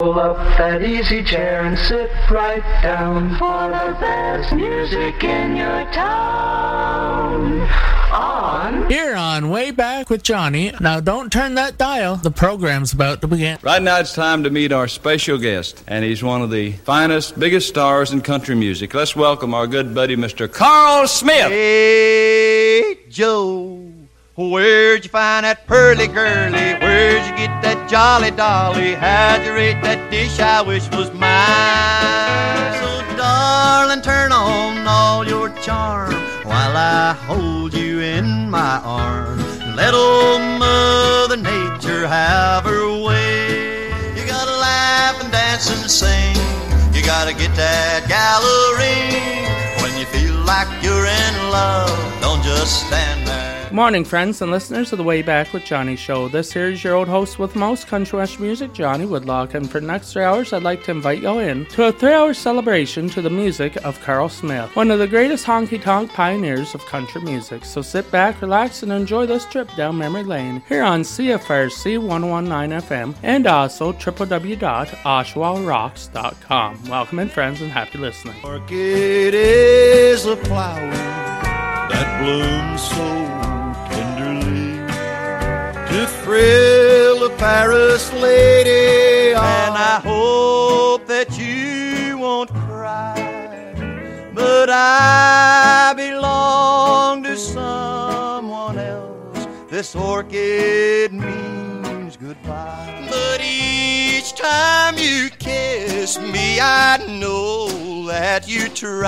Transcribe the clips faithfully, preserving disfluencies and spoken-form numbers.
Pull up that easy chair and sit right down for the best music in your town. On here on Way Back with Johnny. Now don't turn that dial. The program's about to begin. Right now it's time to meet our special guest, and he's one of the finest, biggest stars in country music. Let's welcome our good buddy, Mister Carl Smith. Hey, Joe, where'd you find that pearly girlie? Where'd you get that jolly dolly? How'd you rate that dish I wish was mine? So darling, turn on all your charm while I hold you in my arms. Let old Mother Nature have her way. You gotta laugh and dance and sing. You gotta get that gallery. When you feel like you're in love, don't just stand there. Good morning, friends and listeners of the Way Back with Johnny show. This here is your old host with most country western music, Johnny Woodlock, and for the next three hours, I'd like to invite you in to a three-hour celebration to the music of Carl Smith, one of the greatest honky-tonk pioneers of country music. So sit back, relax, and enjoy this trip down memory lane here on C F R C one oh one point nine F M and also w w w dot oshawa rocks dot com. Welcome in, friends, and happy listening. Orchid is a flower that blooms so tenderly to thrill a Paris lady, and I hope that you won't cry, but I belong to someone else. This orchid means goodbye, but each time you kiss me, I know that you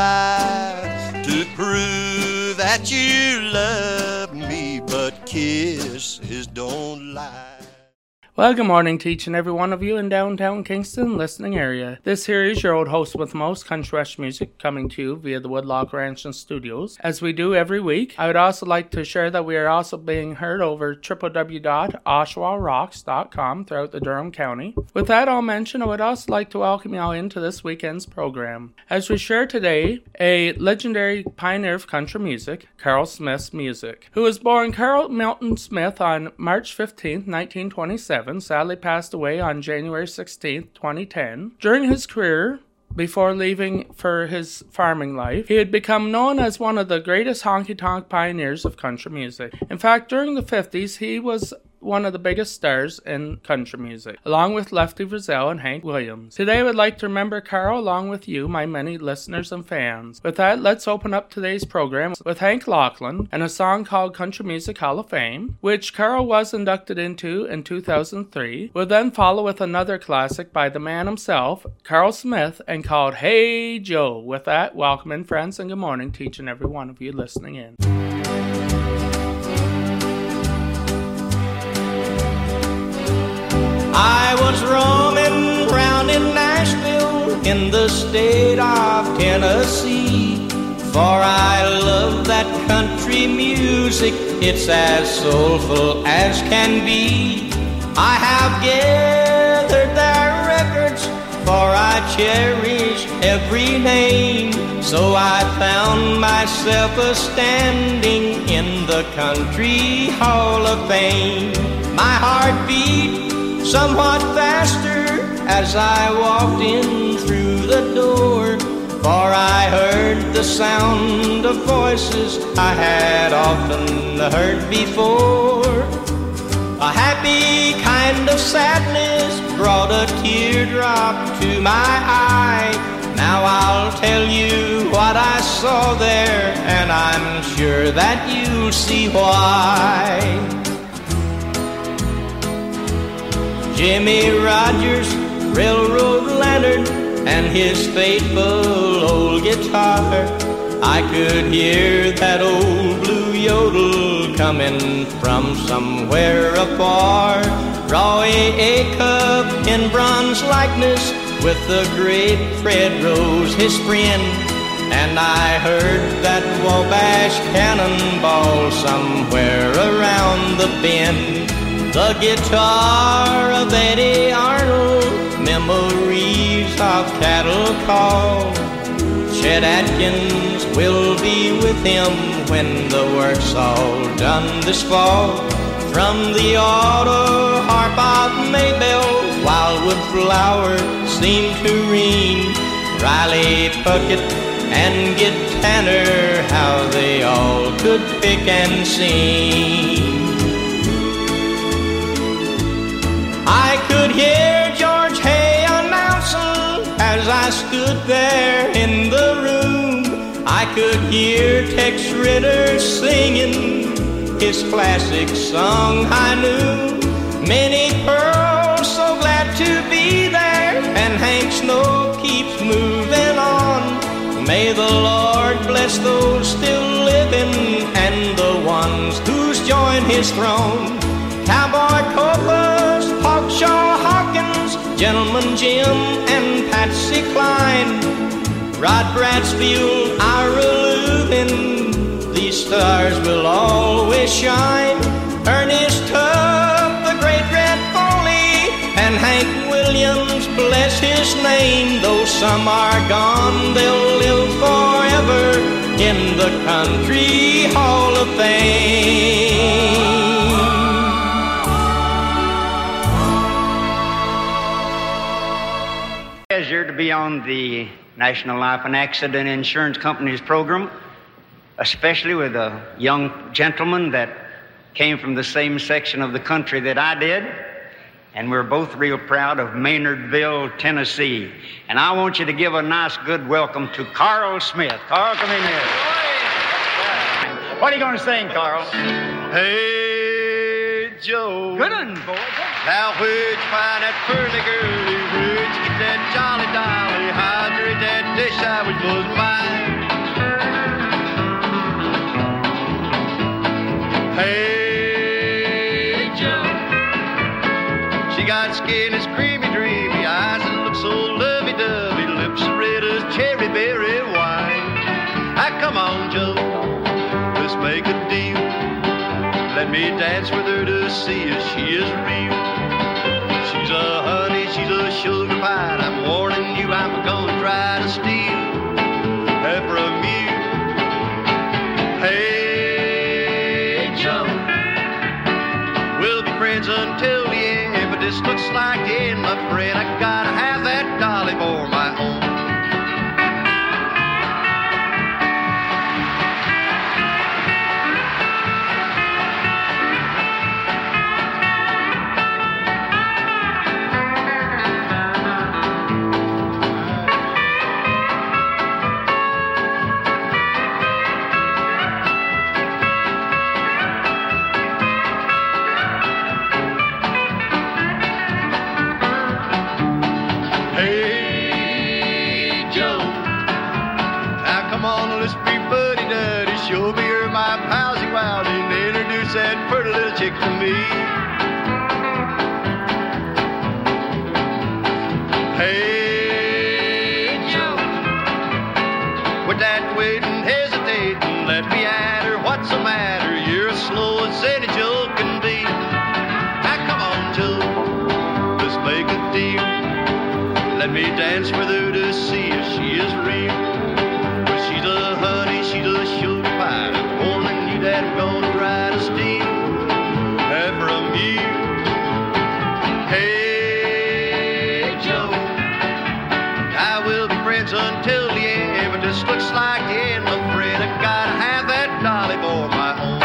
try to prove that you love me, but kisses don't lie. Well, good morning to each and every one of you in downtown Kingston listening area. This here is your old host with most country western music coming to you via the Woodlock Ranch and Studios, as we do every week. I would also like to share that we are also being heard over w w w dot oshawa rocks dot com throughout the Durham County. With that all mentioned, I would also like to welcome you all into this weekend's program, as we share today a legendary pioneer of country music, Carl Smith's music, who was born Carl Milton Smith on March fifteenth, nineteen twenty-seven. Sadly passed away on January sixteenth, twenty ten. During his career, before leaving for his farming life, he had become known as one of the greatest honky-tonk pioneers of country music. In fact, during the fifties, he was one of the biggest stars in country music, along with Lefty Frizzell and Hank Williams. Today I would like to remember Carl along with you, my many listeners and fans. With that, let's open up today's program with Hank Locklin and a song called Country Music Hall of Fame, which Carl was inducted into in two thousand three. We'll then follow with another classic by the man himself, Carl Smith, and called Hey Joe. With that, welcome in, friends, and good morning to each and every one of you listening in. I was roaming round in Nashville in the state of Tennessee, for I love that country music, it's as soulful as can be. I have gathered their records, for I cherish every name, so I found myself a standing in the Country Hall of Fame. My heart beat somewhat faster as I walked in through the door, for I heard the sound of voices I had often heard before. A happy kind of sadness brought a teardrop to my eye. Now I'll tell you what I saw there, and I'm sure that you'll see why. Jimmy Rogers, railroad lantern, and his faithful old guitar. I could hear that old blue yodel coming from somewhere afar. Roy Acuff in bronze likeness with the great Fred Rose, his friend. And I heard that Wabash cannonball somewhere around the bend. The guitar of Eddie Arnold, memories of cattle call. Chet Atkins will be with him when the work's all done this fall. From the auto harp of Maybelle wildwood flowers seem to ring. Riley Puckett and Gid Tanner, how they all could pick and sing. I could hear George Hay announcing as I stood there in the room. I could hear Tex Ritter singing his classic song, High Noon. Minnie Pearl, so glad to be there, and Hank Snow keeps moving on. May the Lord bless those still living and the ones who's joined his throne. Cowboy Copas, Hawkshaw Hawkins, Gentleman Jim and Patsy Cline, Rod Bradsfield, Ira Lubin, these stars will always shine. Ernest Tubb, the great Red Foley, and Hank Williams, bless his name. Though some are gone, they'll live forever in the Country Hall of Fame. Pleasure to be on the National Life and Accident Insurance Company's program, especially with a young gentleman that came from the same section of the country that I did, and we're both real proud of Maynardville, Tennessee. And I want you to give a nice, good welcome to Carl Smith. Carl, come in here. What are you going to sing, Carl? Hey, Joe. Good one, boy. Now where'd you find that pearly girlie? Where'd you get that jolly dolly? How'd you rate that dish I which was mine? Hey, Joe. She got skin as creamy, dreamy, eyes that look so lovey-dovey, lips as red as cherry berry wine. Ah, come on, Joe, let's make a deal. Let me dance with her to see if she is real. She's a honey, she's a sugar pie. I'm warning you, I'm gonna try to steal her from you. Hey, Joe, we'll be friends until the end, but this looks like the end, my friend. I gotta have that dolly for my own. That pretty little chick to me. Hey, Joe, with that waiting, hesitating, let me at her, what's the matter? You're as slow as any Joe can be. Now come on, Joe, let's make a deal. Let me dance with her to see if she is real. But she's a honey, she's a sugar pie. I'm warning you that I'm gonna try to steal her from you. Hey, Joe, I will be friends until the end, but this looks like the end, my friend. I gotta have that dolly for my own.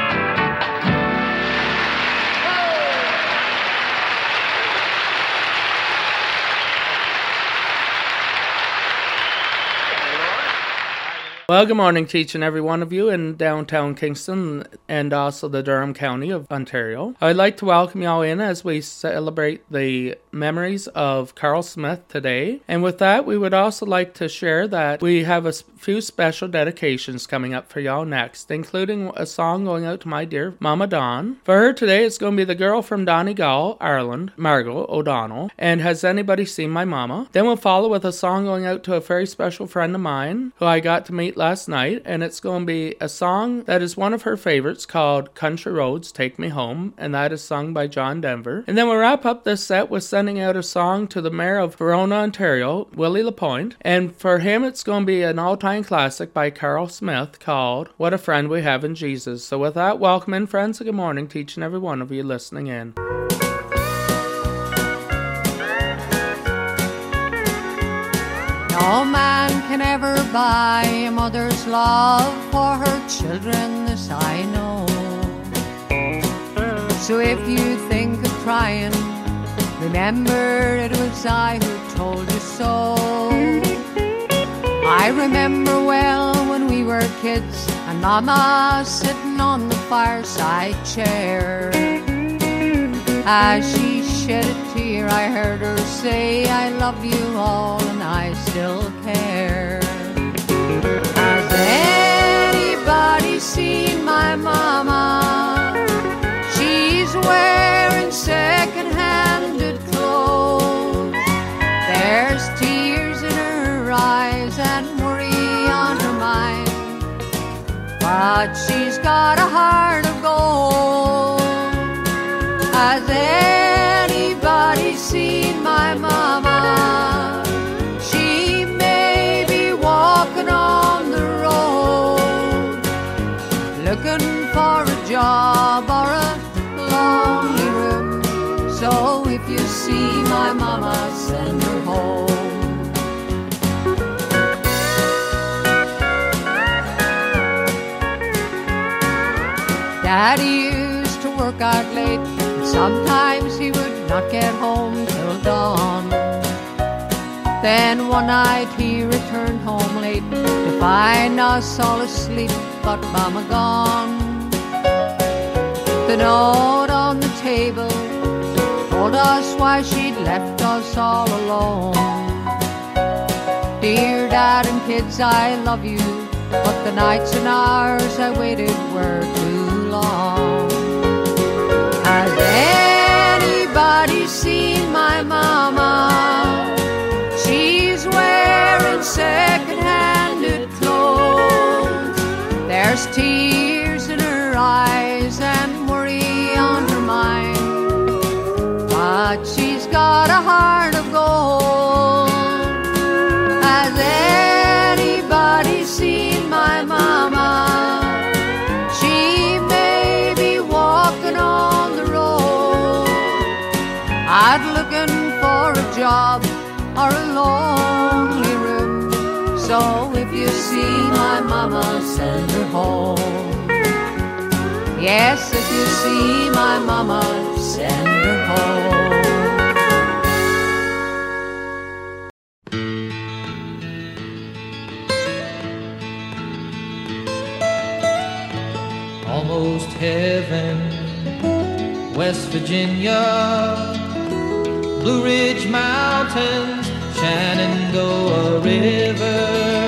Well, good morning to each and every one of you in downtown Kingston and also the Durham County of Ontario. I'd like to welcome you all in as we celebrate the memories of Carl Smith today. And with that, we would also like to share that we have a few special dedications coming up for y'all next, including a song going out to my dear Mama Dawn. For her today, it's going to be The Girl from Donegal, Ireland, Margot O'Donnell, and Has Anybody Seen My Mama? Then we'll follow with a song going out to a very special friend of mine who I got to meet last night, and it's going to be a song that is one of her favorites called Country Roads Take Me Home, and that is sung by John Denver. And then we'll wrap up this set with sending out a song to the Mayor of Verona, Ontario, Willie Lapointe, and for him it's going to be an all-time classic by Carl Smith called What a Friend We Have in Jesus. So with that, welcome in, friends, and good morning to each and every one of you listening in. No man can ever buy a mother's love for her children, this I know. So if you think of trying, remember it was I who told you so. I remember well when we were kids and Mama sitting on the fireside chair. As she shed a tear, I heard her say, I love you all and I still care. Has anybody seen my Mama? She's wearing second-handed clothes. There's tears in her eyes and worry on her mind, but she's got a heart of gold. Has anybody seen my Mama? She may be walking on the road, looking for a job or a lonely room. So if you see my Mama, send her home. Daddy used to work out late, and sometimes he would not get home till dawn. Then one night he returned home late to find us all asleep but Mama gone. The note on the table told us why she'd left us all alone. Dear Dad and kids, I love you, but the nights and hours I waited were too long. Has anybody seen my Mama? She's wearing second-handed clothes. There's tears in her eyes and worry on her mind, but she's got a heart of gold. Has anybody seen my Mama? She may be walking on the road, out looking for a job or a lonely room. So if you see my Mama, send her home. Yes, if you see my Mama, send her home. Almost heaven, West Virginia, Blue Ridge Mountains, Shenandoah River.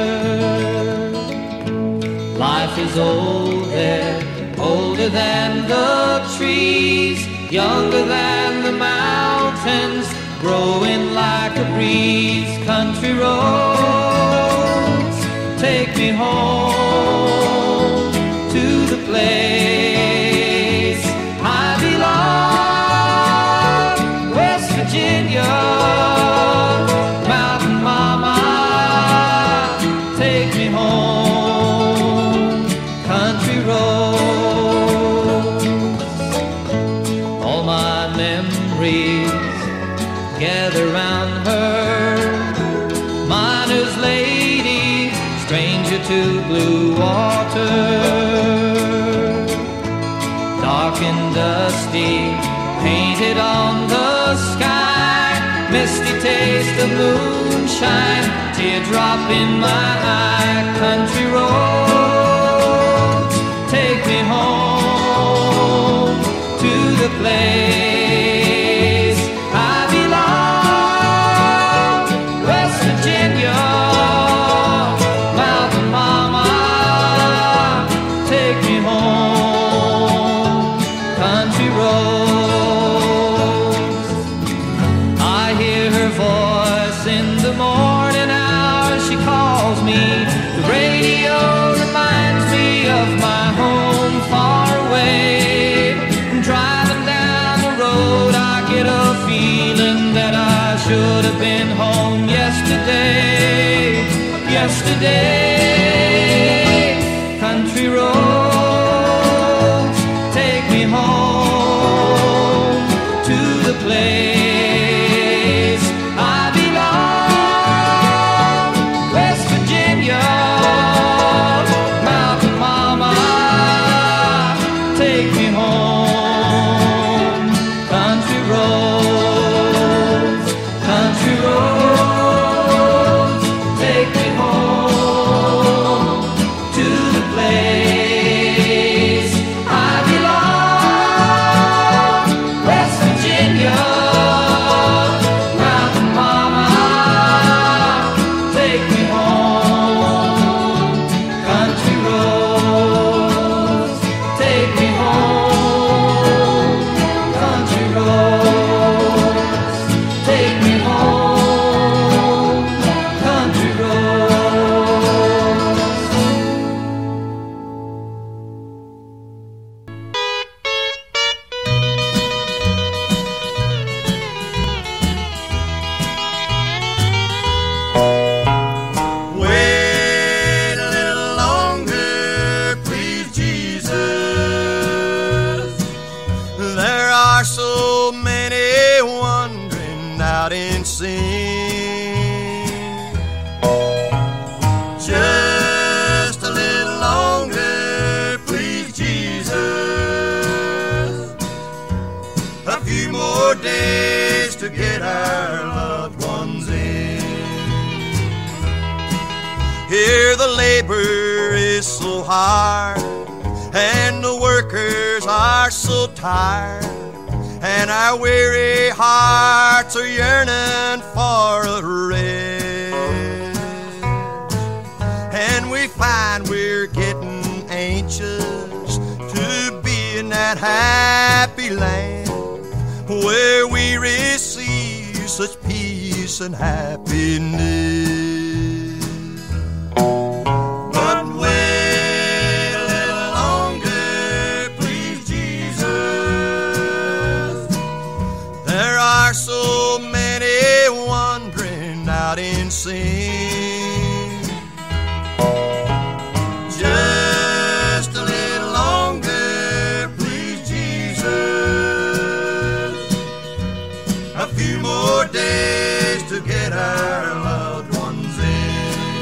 Life is old there, older than the trees, younger than the mountains, growing like a breeze. Country roads, take me home to the place I belong, West Virginia, Mountain Mama, take me home, country roads. All my memories gather round her, miner's lady, stranger to blue water. Dark and dusty, painted on the sky, misty taste of moonshine, teardrop in my eye. Country roads, take me home to the place I belong, West Virginia, Mountain Mama, take me home, country roads. I hear her voice in the morning hours, she calls me. The radio reminds me of my home far away. Driving down the road, I get a feeling that I should have been home yesterday, yesterday. Country roads, take me home to the place I belong, to get our loved ones in. Here the labor is so hard, and the workers are so tired, and our weary hearts are yearning for a rest. And we find we're getting anxious to be in that happy land where we receive such peace and happiness. But wait a little longer, please, Jesus. There are so many wandering out in sin. Just a little longer, please, Jesus. A few more days to get our loved ones in.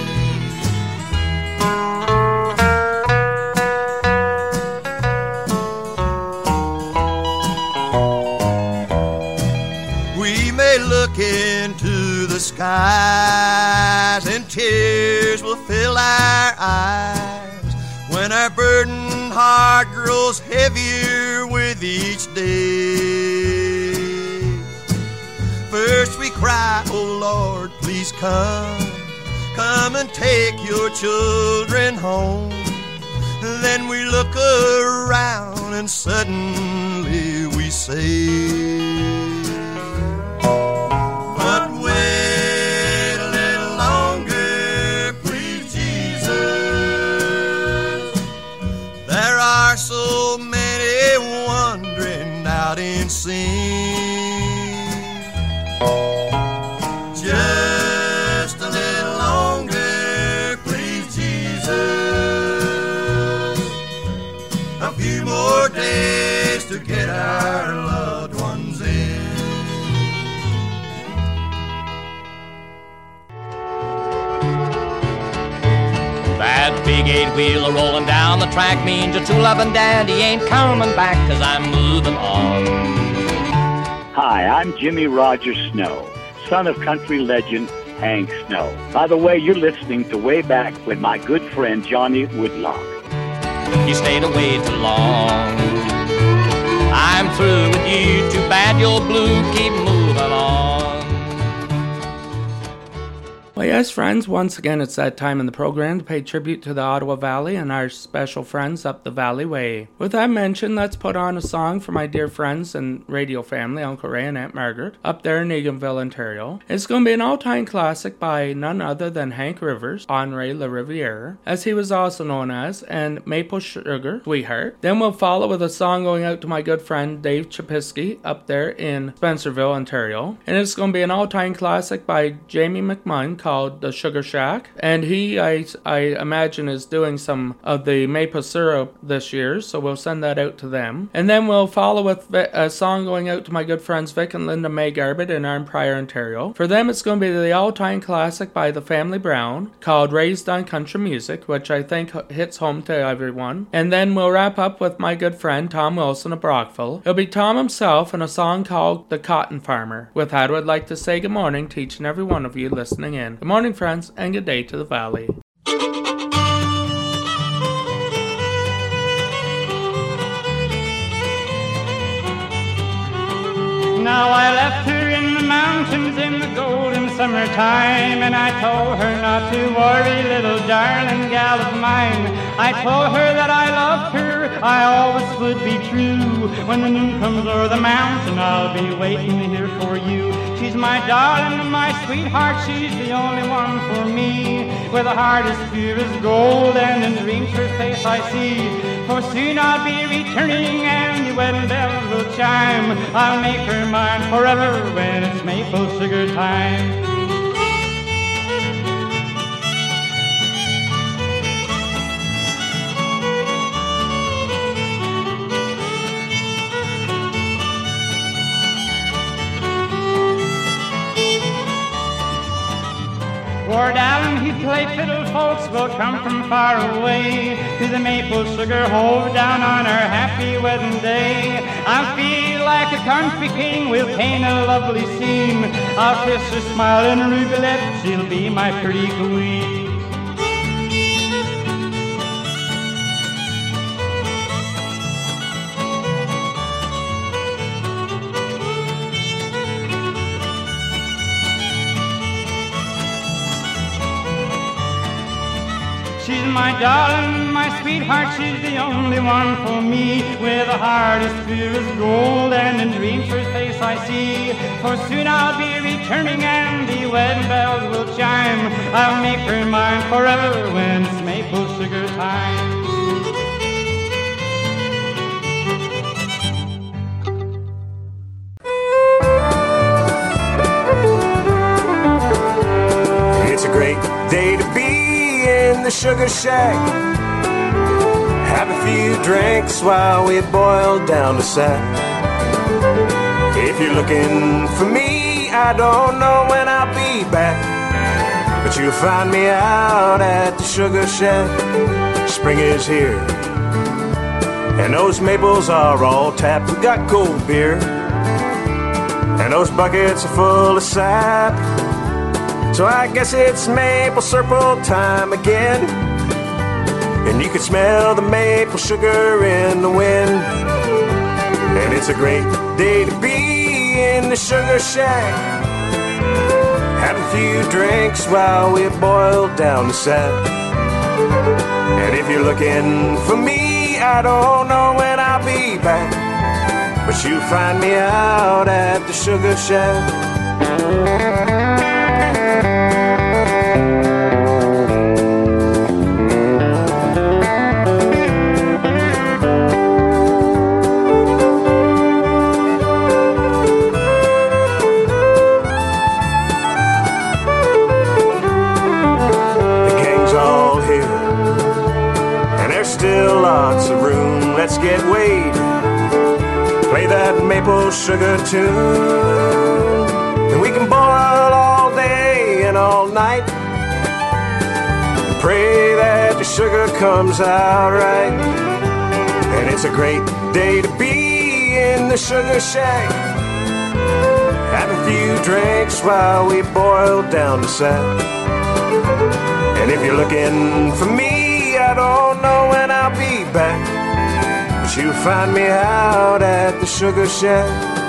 We may look into the skies and tears will fill our eyes when our burdened heart grows heavier with each day. First we cry, oh Lord, please come, come and take your children home. Then we look around and suddenly we say, but wait a little longer, please, Jesus. There are so many wandering out in sin. Just a little longer, please, Jesus. A few more days to get our loved ones in. That big eight-wheeler rolling down the track means a true loving daddy ain't coming back, 'cause I'm moving on. Hi, I'm Jimmy Roger Snow, son of country legend Hank Snow. By the way, you're listening to Way Back with my good friend Johnny Woodlock. You stayed away too long. I'm through with you, too bad you're blue, keep moving on. Well, yes, friends, once again it's that time in the program to pay tribute to the Ottawa Valley and our special friends up the Valley Way. With that mentioned, let's put on a song for my dear friends and radio family, Uncle Ray and Aunt Margaret, up there in Eganville, Ontario. It's going to be an all-time classic by none other than Hank Rivers, Henri La Riviere, as he was also known as, and Maple Sugar Sweetheart. Then we'll follow with a song going out to my good friend Dave Chapisky up there in Spencerville, Ontario. And it's going to be an all-time classic by Jamie McMunn called The Sugar Shack, and he I, I imagine is doing some of the maple syrup this year, so we'll send that out to them. And then we'll follow with a song going out to my good friends Vic and Linda May Garbett in Arnprior, Ontario. For them it's going to be the all-time classic by the Family Brown called Raised on Country Music, which I think hits home to everyone. And then we'll wrap up with my good friend Tom Wilson of Brockville. It'll be Tom himself and a song called The Cotton Farmer. With that, I would like to say good morning to each and every one of you listening in. Good morning, friends, and good day to the Valley. Now I left her in the mountains in the golden summertime, and I told her not to worry, little darling gal of mine. I told her that I loved her, I always would be true. When the moon comes o'er the mountain, I'll be waiting here for you. She's my darling and my sweetheart, she's the only one for me. With a heart as pure as gold, and in dreams her face I see. For soon I'll be returning, and the wedding bells will chime. I'll make her mine forever when it's maple sugar time. Lord Allen, he play fiddle, folks will come from far away to the maple sugar hole down on our happy wedding day. I feel like a country king will paint a lovely scene. I'll kiss her smiling ruby lips, she'll be my pretty queen. She's my darling, my sweetheart, she's the only one for me. With a heart as pure as gold, and in dreams her face I see. For soon I'll be returning and the wedding bells will chime. I'll make her mine forever when it's maple sugar time. It's a great day to be in the sugar shack. Have a few drinks while we boil down the sack. If you're looking for me, I don't know when I'll be back, but you'll find me out at the sugar shack. Spring is here, and those maples are all tapped. We got cold beer, and those buckets are full of sap. So I guess it's maple syrup time again, and you can smell the maple sugar in the wind. And it's a great day to be in the sugar shack. Have a few drinks while we boil down the sack. And if you're looking for me, I don't know when I'll be back, but you'll find me out at the sugar shack. Still lots of room, let's get weighed. Play that maple sugar tune, and we can boil all day and all night, and pray that the sugar comes out right. And it's a great day to be in the sugar shack. Have a few drinks while we boil down the sack. And if you're looking for me, I don't know when I'll be back, but you'll find me out at the sugar shack.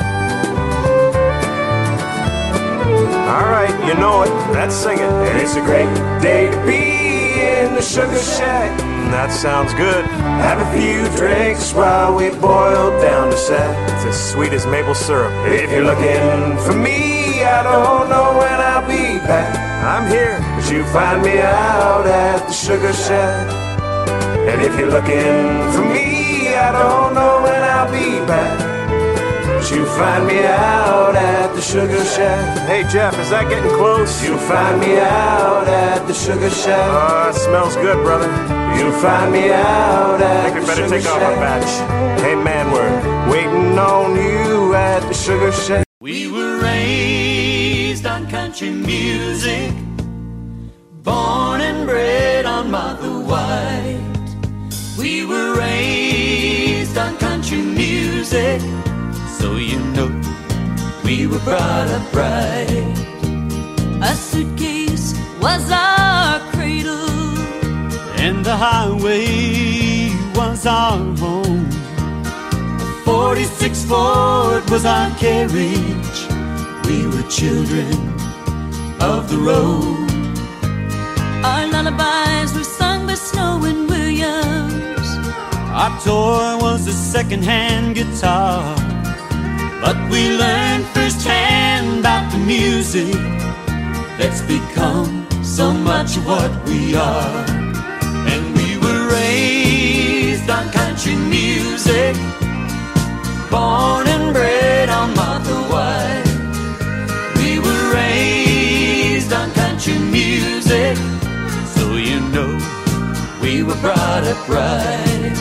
Alright, you know it, let's sing it. And it's a great day to be in the sugar shack. That sounds good. Have a few drinks while we boil down the sack. It's as sweet as maple syrup. If you're looking for me, I don't know when I'll be back. I'm here, but you find me out at the sugar shack. And if you're looking for me, I don't know when I'll be back, but you find me out at the sugar shack. Hey Jeff, is that getting close? You'll find me out at the sugar shack. Oh, it smells good, brother. You'll find me out at the sugar shack. I think we better take off our batch. Hey man, we're waiting on you at the sugar shack. We were raised on country music, born and bred on Martha White. We were raised on country music, so you know we were brought up right. A suitcase was our cradle, and the highway was our home. A forty-six Ford was our carriage. We were children of the road. Our lullabies were sung by Snow and Williams. Our toy was a second-hand guitar, but we learned firsthand about the music that's become so much of what we are. And we were raised on country music, born and bred on Martha White. We were raised on country music, so you know we were brought up right.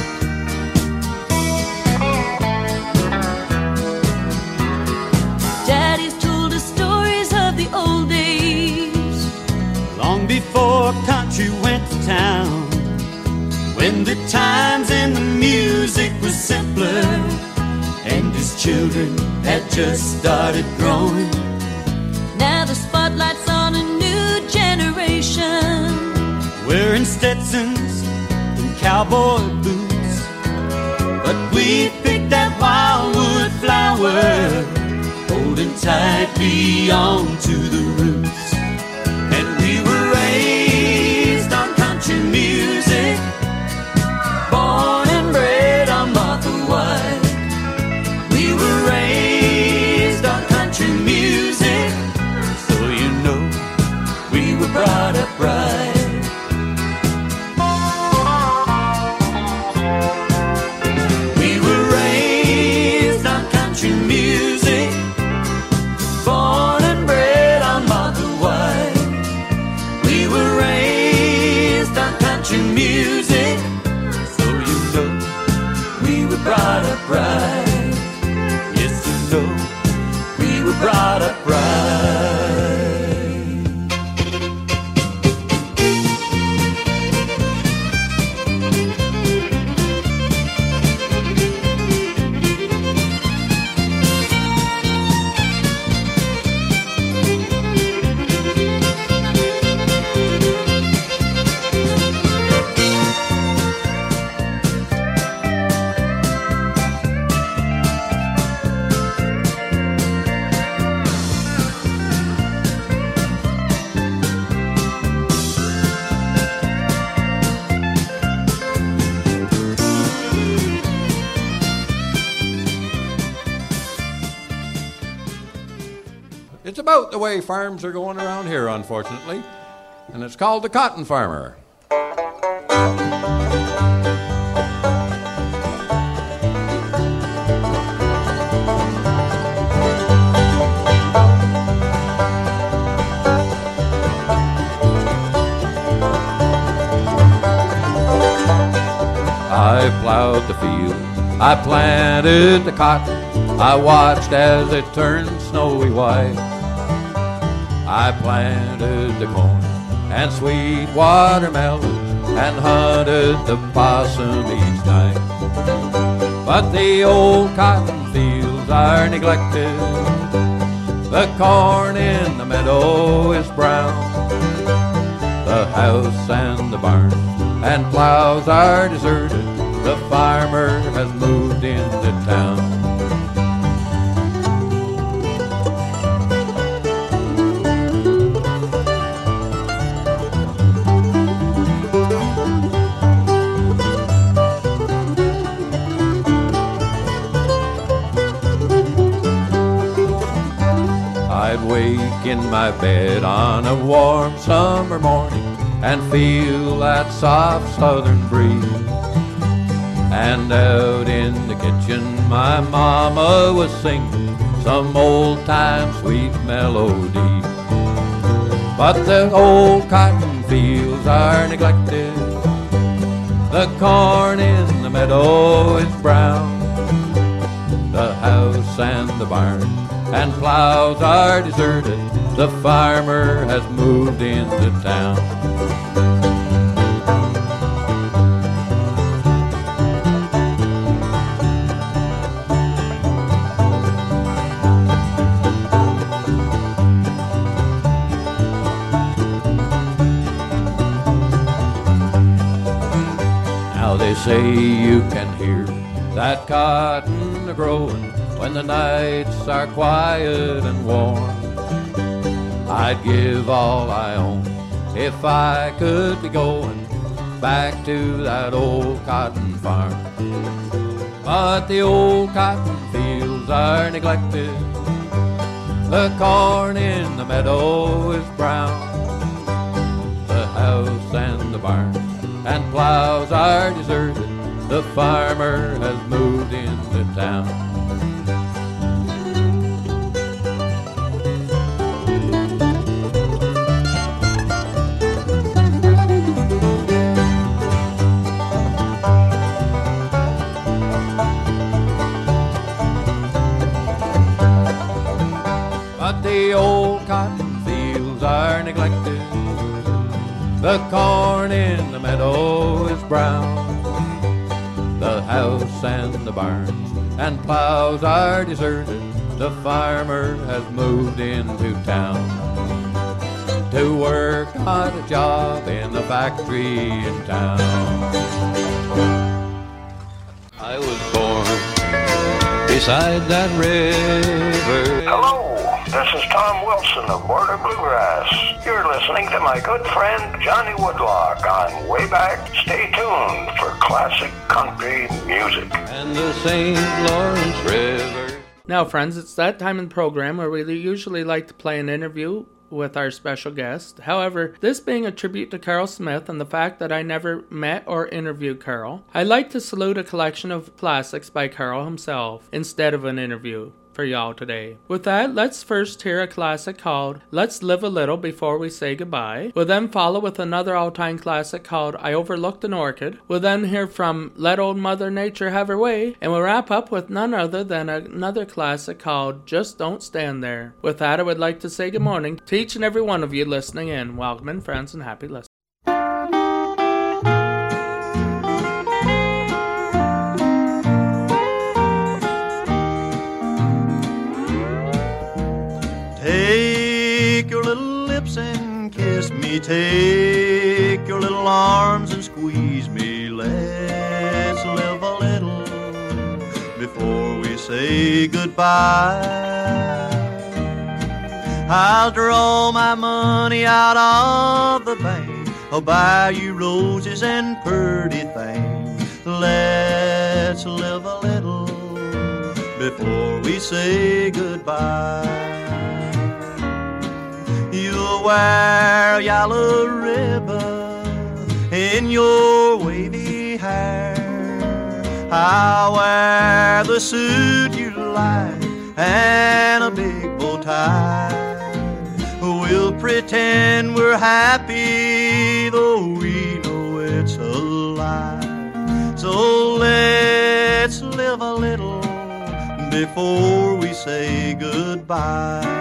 Daddy's told us stories of the old days, long before country went to town, when the times and the music was simpler, and his children had just started growing. Now the spotlight's on a new generation, wearing Stetsons and cowboy boots. But we picked that wildwood flower, holding tightly on to the roots. And we were raised on country music, born and bred on Martha White. We were raised on country music, so you know we were brought up right. We were raised on country music, born and bred on Martha White. We were raised on country music, so you know we were brought up right. Yes, you know we were brought up right. It's about the way farms are going around here, unfortunately, and it's called the Cotton Farmer. I plowed the field, I planted the cotton, I watched as it turned snowy white. I planted the corn and sweet watermelons and hunted the possum each night. But the old cotton fields are neglected, the corn in the meadow is brown, the house and the barn and plows are deserted, the farmer has moved into town. I'd wake in my bed on a warm summer morning and feel that soft southern breeze. And out in the kitchen my mama was singing some old-time sweet melody. But the old cotton fields are neglected, the corn in the meadow is brown, the house and the barn and plows are deserted, the farmer has moved into town. Now they say you can hear that cotton a-growing when the nights are quiet and warm. I'd give all I own if I could be going back to that old cotton farm. But the old cotton fields are neglected, the corn in the meadow is brown, the house and the barn and plows are deserted, the farmer has moved into town. But the old cotton fields are neglected, the corn in the meadow is brown, the house and the barns and plows are deserted. The farmer has moved into town to work on a job in the factory in town. I was born beside that river. Hello, this is Tom Wilson of Border Bluegrass. You're listening to my good friend Johnny Woodlock on Way Back. Stay tuned for classic country music. And the Saint Lawrence River. Now, friends, it's that time in the program where we usually like to play an interview with our special guest. However, this being a tribute to Carl Smith and the fact that I never met or interviewed Carl, I'd like to salute a collection of classics by Carl himself instead of an interview for y'all today. With that, let's first hear a classic called Let's Live a Little Before We Say Goodbye. We'll then follow with another all-time classic called I Overlooked an Orchid. We'll then hear from Let Old Mother Nature Have Her Way, and we'll wrap up with none other than another classic called Just Don't Stand There. With that, I would like to say good morning to each and every one of you listening in. Welcome in, friends, and happy listening. Take your little lips and kiss me. Take your little arms and squeeze me. Let's live a little before we say goodbye. I'll draw my money out of the bank. I'll buy you roses and pretty things. Let's live a little before we say goodbye. You'll wear a yellow ribbon in your wavy hair. I'll wear the suit you like and a big bow tie. We'll pretend we're happy, though we know it's a lie. So let's live a little before we say goodbye.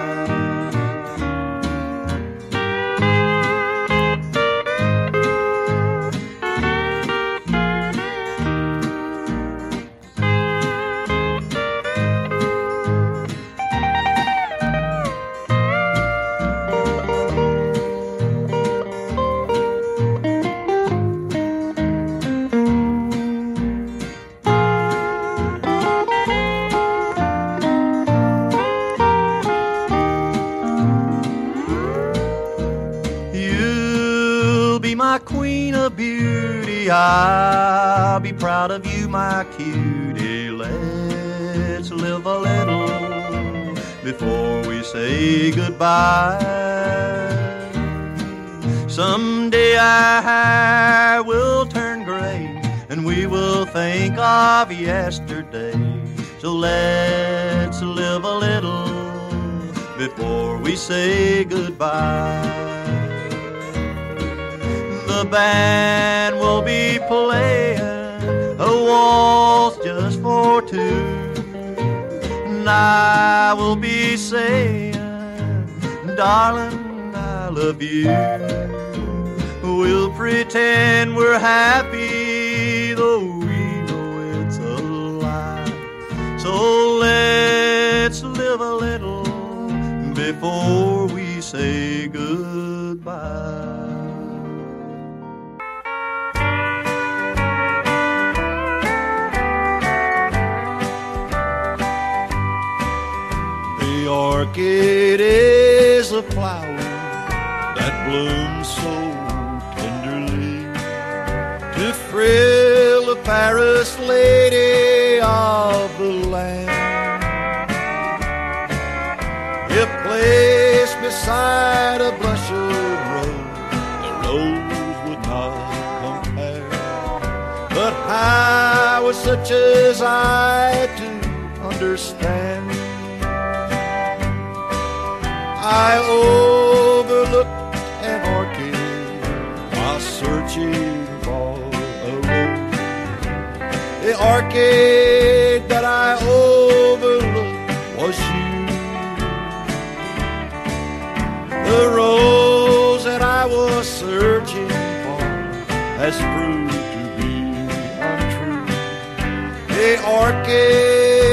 I'll be proud of you, my cutie. Let's live a little before we say goodbye. Someday our hair will turn gray and we will think of yesterday. So let's live a little before we say goodbye. The band will be playing a waltz just for two, and I will be saying, darling, I love you. We'll pretend we're happy, though we know it's a lie. So let's live a little before we say goodbye. The orchid is a flower that blooms so tenderly to thrill the fairest lady of the land. If placed beside a blushing rose, the rose would not compare. But how was such as I to understand? I overlooked an orchid while searching for a rose. The orchid that I overlooked was you. The rose that I was searching for has proved to be untrue. The orchid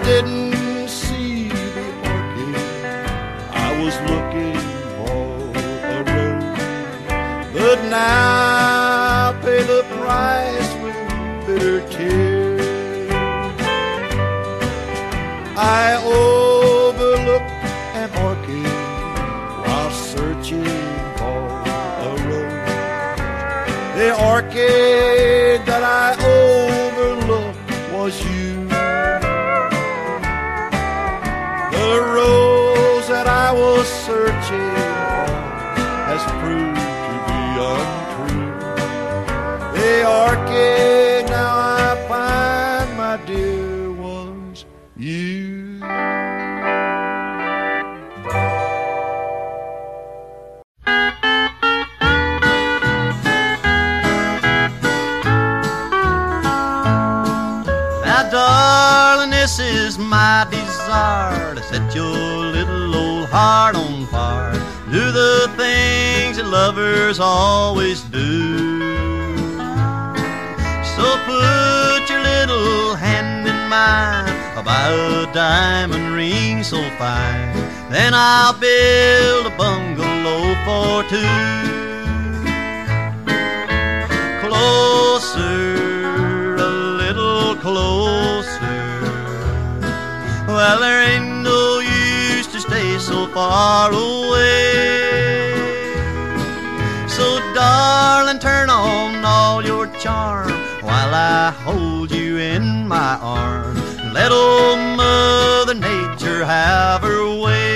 didn't see the orchid I was looking for a rose, but now I pay the price with bitter tears. I overlooked an orchid while searching for a rose. The orchid that I overlooked was you. The rose that I was searching for has proved to be untrue. The orchid now I find, my dear, was you. Now, darling, this is my desire to set your little old heart on fire. Do the things that lovers always do. So put your little hand in mine, I'll buy a diamond ring so fine. Then I'll build a bungalow for two. Closer, a little closer. Well, there ain't no use to stay so far away. So darling, turn on all your charm while I hold you in my arms. Let old Mother Nature have her way.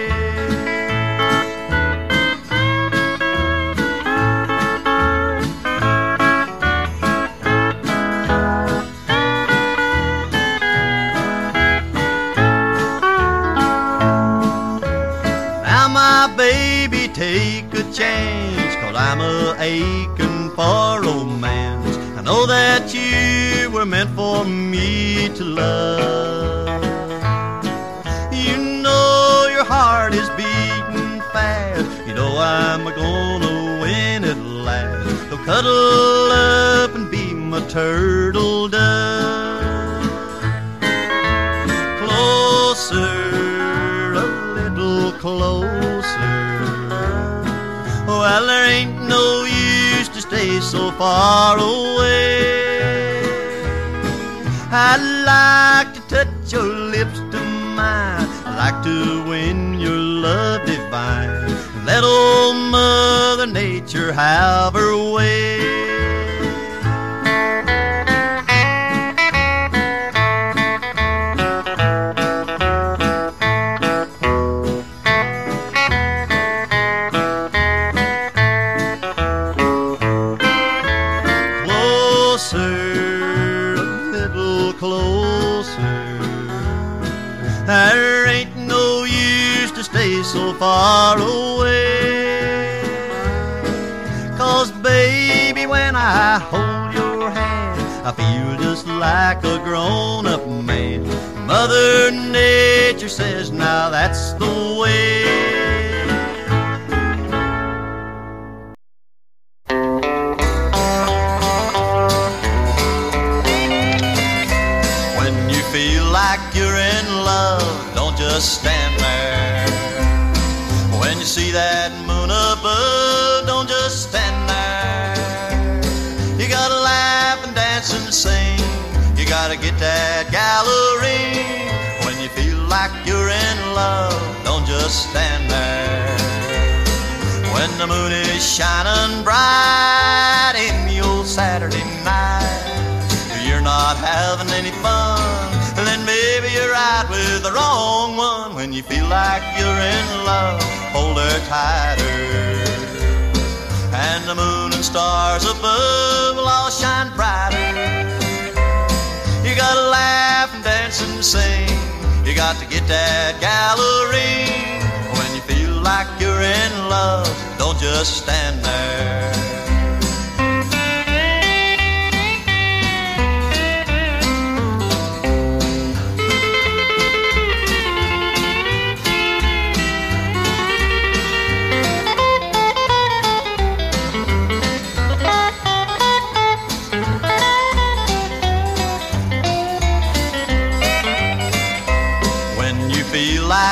Now, my baby, take a chance, 'cause I'm a-aching for romance. I know that you were meant for me to love. You know your heart is beating fast. You know I'm gonna win at last. So cuddle up and be my turtle dove. Closer, a little closer. Well, there ain't no use to stay so far away. I'd like to touch your lips to mine. I'd like to win your love divine. Let old Mother Nature have her way. There ain't no use to stay so far away. 'Cause baby, when I hold your hand, I feel just like a grown-up man. Mother Nature says now that's the way. When you feel like you're in love, don't just stand there. When you see that moon above, don't just stand there. You gotta laugh and dance and sing. You gotta get that gallery. When you feel like you're in love, don't just stand there. When the moon is shining bright in the old Saturday night, you're not having any fun, then maybe you're out with the wrong one. When you feel like you're in love, hold her tighter, and the moon and stars above will all shine brighter. You gotta laugh and dance and sing. You got to get that gallery. When you feel like you're in love, don't just stand there.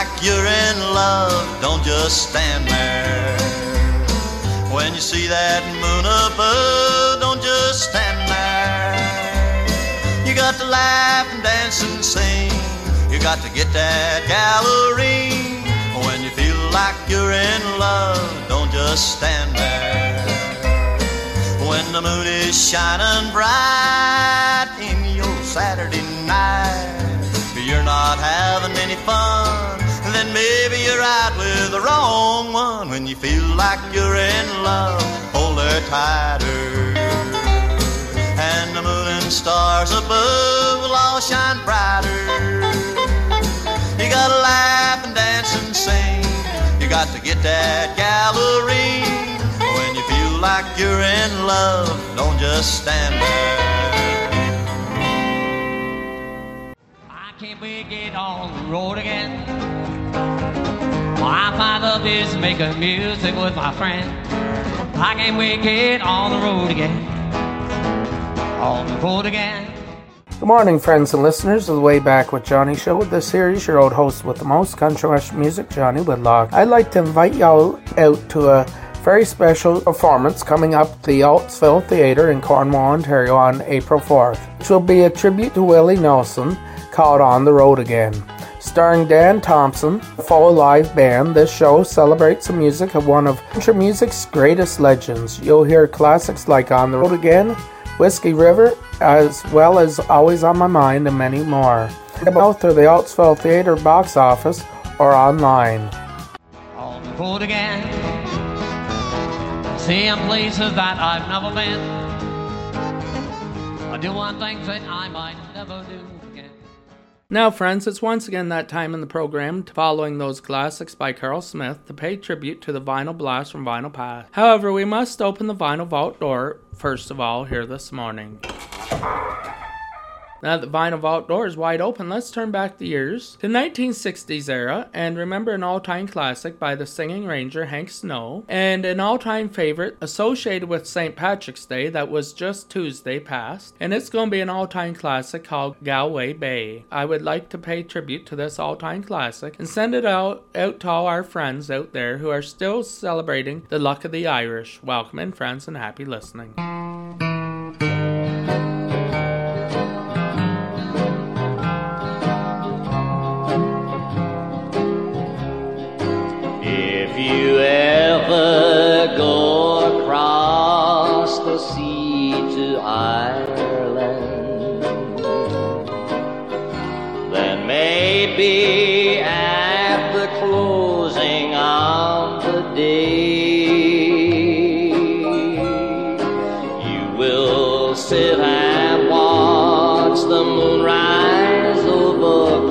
like you're in love, don't just stand there. When you see that moon above, don't just stand there. You got to laugh and dance and sing. You got to get that gallery. When you feel like you're in love, don't just stand there. When the moon is shining bright in your Saturday night, you're not having any fun, then maybe you're out with the wrong one. When you feel like you're in love, hold her tighter, and the moon and stars above will all shine brighter. You gotta laugh and dance and sing. You got to get that gallery. When you feel like you're in love, don't just stand there. Why can't we get on the road again? Why my love is making music with my friend. Why can't we get on the road again? On the road again. Good morning, friends and listeners of the Way Back with Johnny show. This here is your old host with the most, country western music, Johnny Woodlock. I'd like to invite y'all out to a very special performance coming up at the Altesville Theatre in Cornwall, Ontario on April fourth, which will be a tribute to Willie Nelson called On the Road Again. Starring Dan Thompson, a full live band, this show celebrates the music of one of country music's greatest legends. You'll hear classics like On the Road Again, Whiskey River, as well as Always on My Mind, and many more. Both through the Altesville Theatre box office or online. On the road again, seeing places that I've never been, I do one thing that I might never do again. Now, friends, it's once again that time in the program, following those classics by Carl Smith, to pay tribute to the Vinyl Blast from Vinyl Pass. However, we must open the vinyl vault door first of all here this morning. Now that the Vinyl Vault door is wide open, let's turn back the years to the nineteen sixties era and remember an all-time classic by the singing ranger Hank Snow, and an all-time favorite associated with Saint Patrick's Day that was just Tuesday past, and it's going to be an all-time classic called Galway Bay. I would like to pay tribute to this all-time classic and send it out, out to all our friends out there who are still celebrating the luck of the Irish. Welcome in, friends, and happy listening. If you ever go across the sea to Ireland, then maybe at the closing of the day, you will sit and watch the moon rise over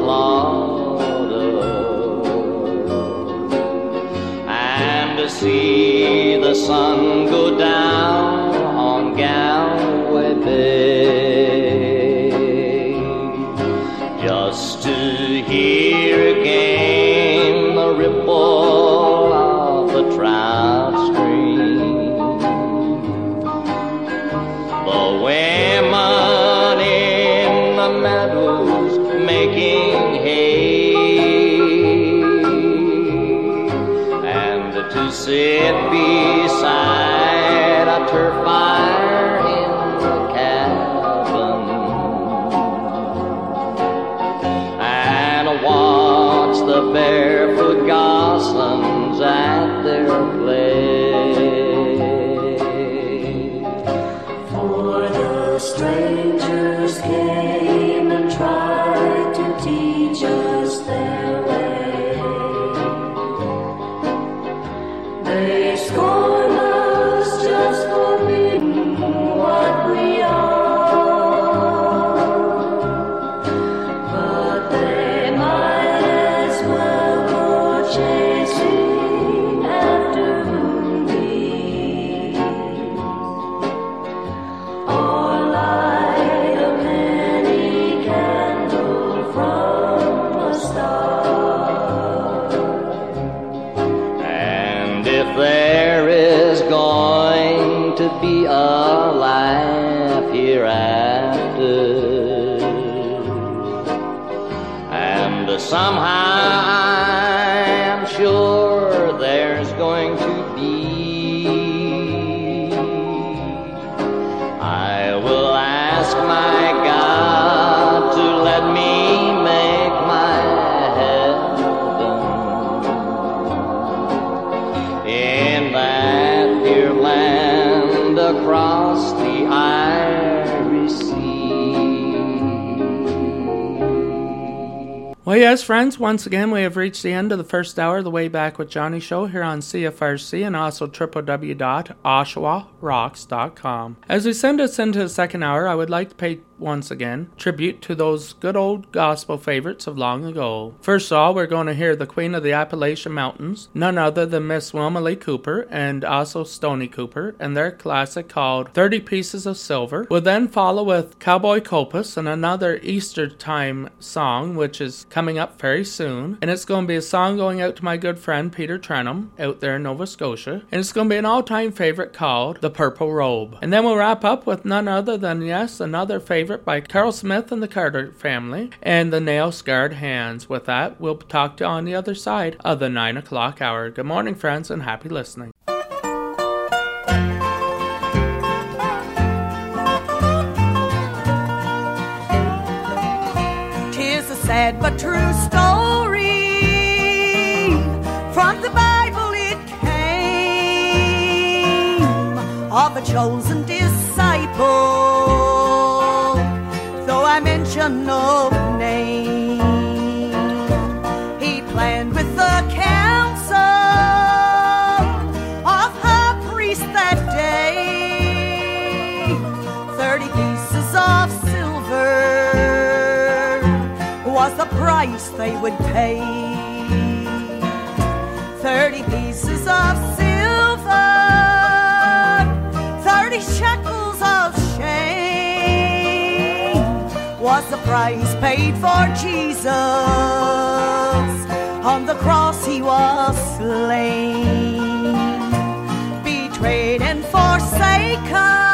to see the sun go down on Galway Bay, just to hear again the ripple of the trout stream, the women in the meadows making hay, to sit beside a turf fire in the cabin and watch the barefoot goslings at their play. For the strangers came and tried to teach us their way. They scorn us just for being what we are, but they might as well go chasing after moonbeams, or light a penny candle from a star. And if there is going to be a life hereafter, and somehow Well, yes, friends, once again, we have reached the end of the first hour of the Way Back with Johnny show here on C F R C and also w w w dot oshawa rocks dot com. As we send us into the second hour, I would like to pay once again tribute to those good old gospel favorites of long ago. First of all, we're going to hear the Queen of the Appalachian Mountains, none other than Miss Wilma Lee Cooper and also Stony Cooper, and their classic called thirty Pieces of Silver. We'll then follow with Cowboy Copas and another Easter time song, which is coming up very soon, and it's going to be a song going out to my good friend Peter Trenum out there in Nova Scotia, and it's going to be an all-time favorite called The Purple Robe. And then we'll wrap up with none other than, yes, another favorite by Carl Smith and the Carter Family and the Nail Scarred Hands. With that, we'll talk to you on the other side of the nine o'clock hour. Good morning, friends, and happy listening. Tis a sad but true story. From the Bible it came of a chosen disciple, though I mention no name. He planned with the council of a priest that day thirty pieces of silver was the price they would pay. Thirty pieces of silver, thirty shekels of shame was the price paid for Jesus. On the cross he was slain, betrayed and forsaken,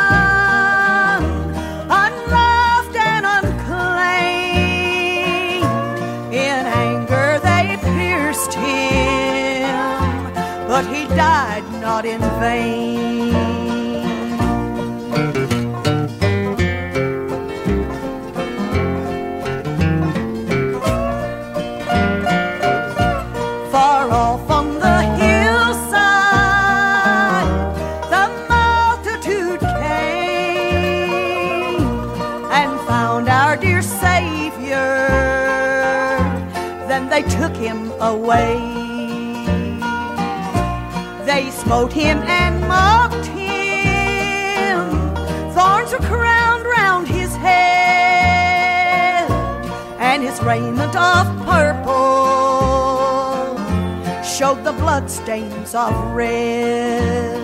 unloved and unclaimed. In anger they pierced him, but he died not in vain. Far off on the hillside, the multitude came and found our dear Savior. Then they took him away. They smote him and mocked him. Thorns were crowned round his head, and his raiment of purple showed the blood stains of red.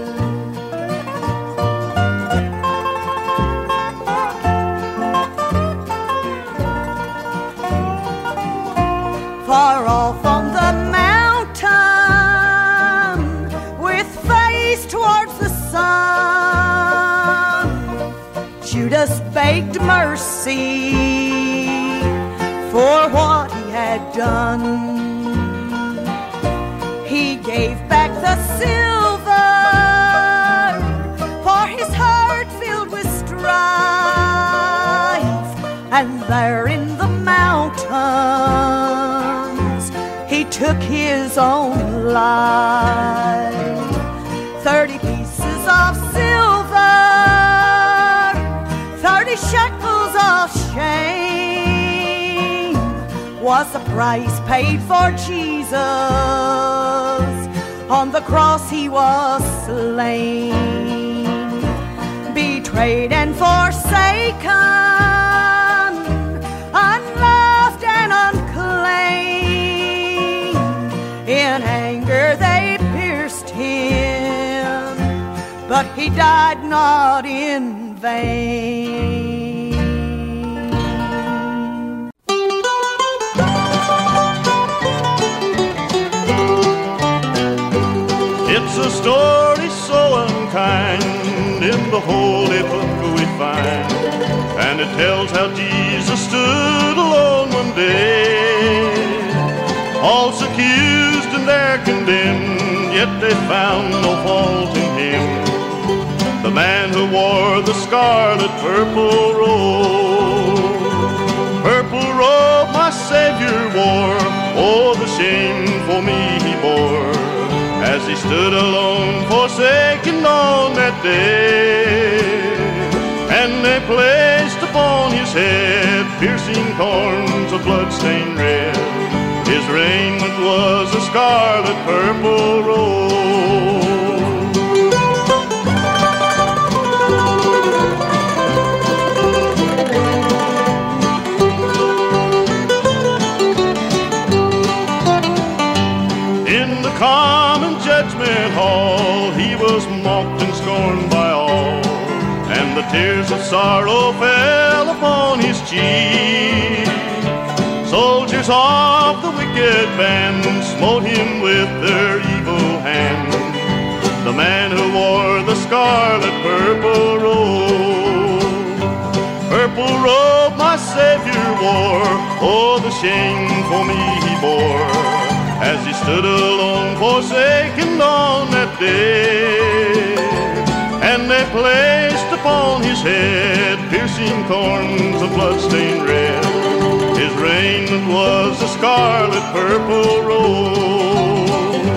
Far off on the mountain, with face towards the sun, Judas begged mercy for what he had done. He gave back the silver, for his heart filled with strife, and there in the mountains he took his own life. Thirty pieces of silver, thirty shekels of shame was the price paid for Jesus. On the cross he was slain, betrayed and forsaken, unloved and unclaimed. In anger they pierced him, but he died not in vain. It's a story so unkind, in the holy book we find, and it tells how Jesus stood alone one day. All's accused and they're condemned, yet they found no fault in him, the man who wore the scarlet purple robe. Purple robe my Savior wore, oh the shame for me he bore, as he stood alone, forsaken on that day. And they placed upon his head piercing thorns of blood-stained red. scarlet purple robe. In the common judgment hall, he was mocked and scorned by all, and the tears of sorrow fell upon his cheek. Soldiers of the wicked band smote him with their evil hand, the man who wore the scarlet purple robe. Purple robe my Savior wore, oh, the shame for me he bore, as he stood alone, forsaken on that day. And they placed upon his head piercing thorns of blood-stained red. His raiment was a scarlet purple robe.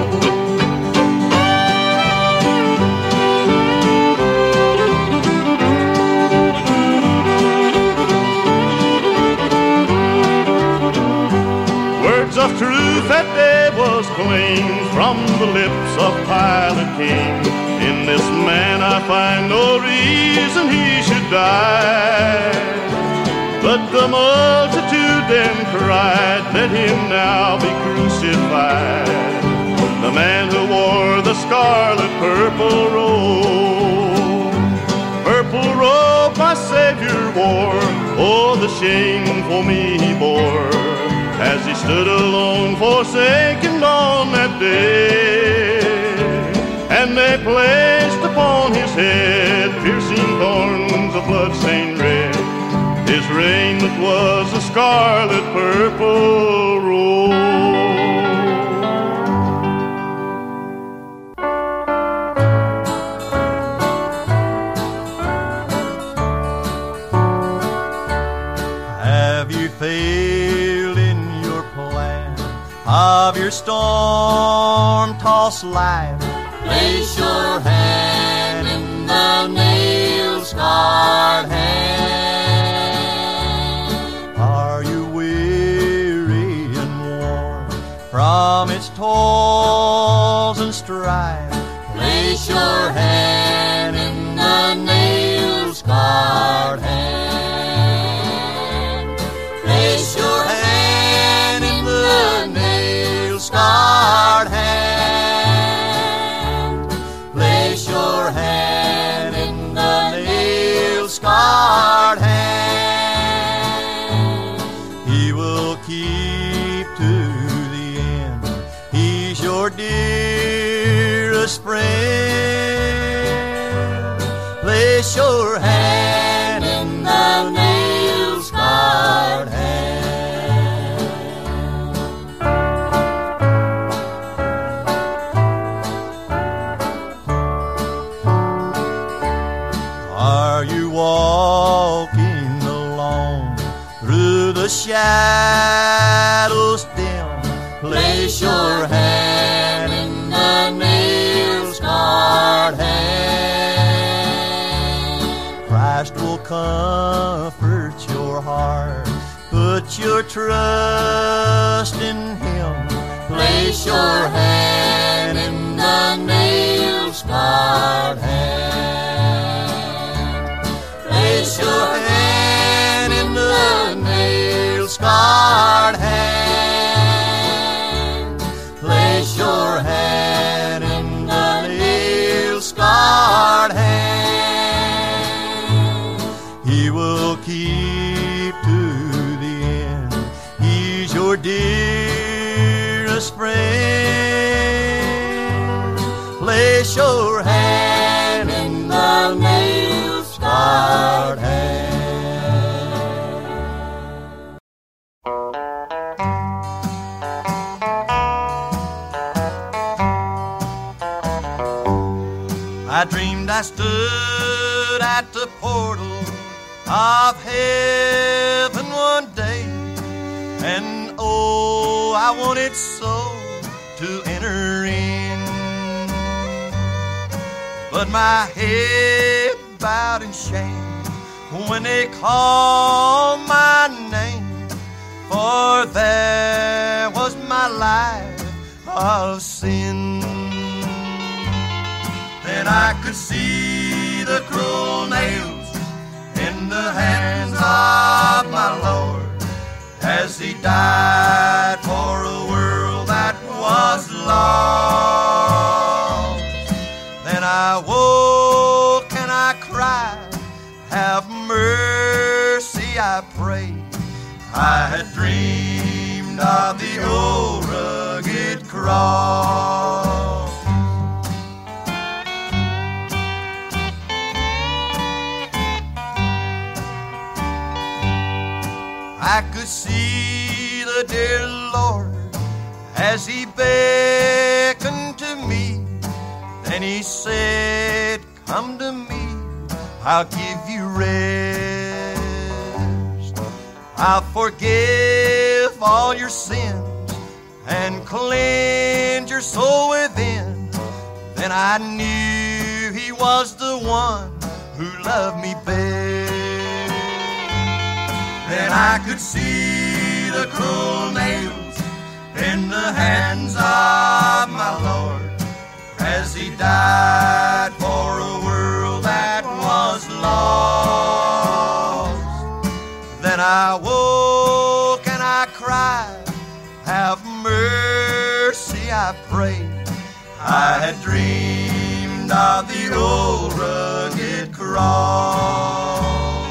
Words of truth that day was claimed from the lips of Pilate King. In this man I find no reason he should die. But the multitude then cried, let him now be crucified. The man who wore the scarlet purple robe. Purple robe my Savior wore, oh, the shame for me he bore, as he stood alone, forsaken on that day. And they placed upon his head piercing thorns of blood-stained red. His raiment was a scarlet purple robe. Have you failed in your plan of your storm-tossed life? Place your hand in the nail-scarred hand. Are you weary and worn from its toils and strife? Place your hand in the nail-scarred hand. Place your hand in the nail-scarred hand. Scarred hand. He will keep to the end. He's your dearest friend. Place your hand in the nail-scarred hand. Are you walking alone through the shadows dim? Place your hand in the nail-scarred hand. Christ will comfort your heart. Put your trust in Him. Place your hand in the nail-scarred hand. Place your hand in the nail-scarred hand. Place your hand in the nail-scarred hand. He will keep to the end. He's your dearest friend. Place your hand in the nail-scarred hand. I dreamed I stood at the portal of heaven one day, and oh, I wanted so to enter in, but my head bowed in shame when they called my name, for there was my life of sin. Then I could see the cruel nails in the hands of my Lord as he died for a world that was lost. Then I woke and I cried, have mercy, I pray. I had dreamed of the old rugged cross. I could see the dear Lord as he beckoned to me. Then he said, come to me, I'll give you rest. I'll forgive all your sins and cleanse your soul within. Then I knew he was the one who loved me best. Then I could see the cruel nails in the hands of my Lord as he died for a world that was lost. Then I woke and I cried, have mercy, I prayed. I had dreamed of the old rugged cross.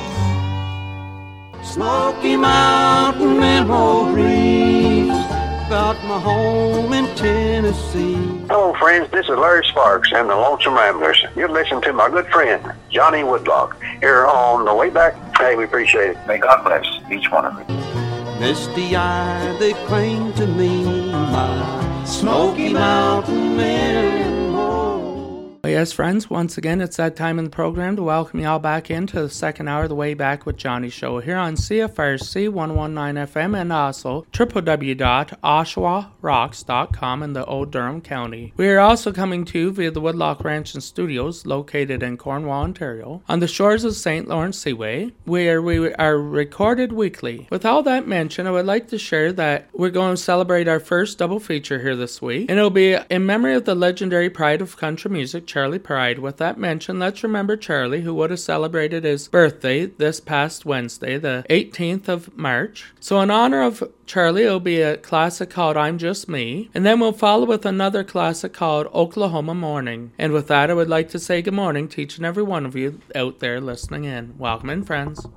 Smoky Mountain memories about my home in Tennessee. Hello, friends. This is Larry Sparks and the Lonesome Ramblers. You're listening to my good friend, Johnny Woodlock, here on the way back. Hey, we appreciate it. May God bless each one of you. Misty-eyed, they cling to me, my Smoky Mountain memories. Yes, friends, once again, it's that time in the program to welcome you all back into the second hour of the Way Back with Johnny show here on C F R C one nineteen F M and also w w w dot oshawa rocks dot com in the Old Durham County. We are also coming to you via the Woodlock Ranch and Studios located in Cornwall, Ontario, on the shores of Saint Lawrence Seaway, where we are recorded weekly. With all that mentioned, I would like to share that we're going to celebrate our first double feature here this week, and it'll be in memory of the legendary pride of country music, Charlie Pride. With that mentioned, let's remember Charlie, who would have celebrated his birthday this past Wednesday, the eighteenth of March. So in honor of Charlie, it'll be a classic called I'm Just Me, and then we'll follow with another classic called Oklahoma Morning. And with that, I would like to say good morning to each and every one of you out there listening in. Welcome in, friends.